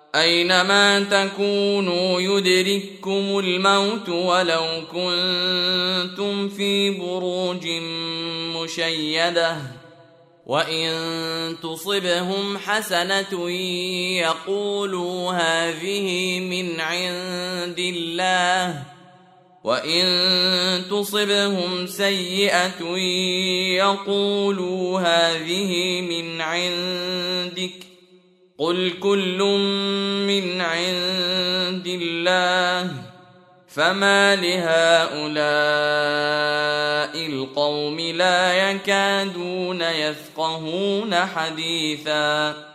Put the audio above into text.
أينما تكونوا يدرككم الموت ولو كنتم في بروج مشيدة وإن تصبهم حسنة يقولوا هذه من عند الله وإن تصبهم سيئة يقولوا هذه من عندك قل كل من عند الله فما لهؤلاء القوم لا يكادون يفقهون حديثا